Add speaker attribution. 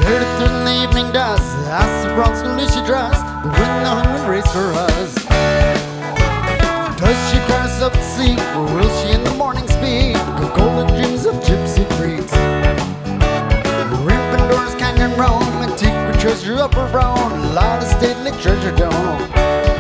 Speaker 1: Dirty through the evening dust, the ice of bronze till she dries, the wind the human race for us. Does she cross up the sea, or will she in the morning speak of golden dreams of gypsy freaks? Ripping doors, canyon roam, antique treasure up her brown, a lot of stately treasure dome.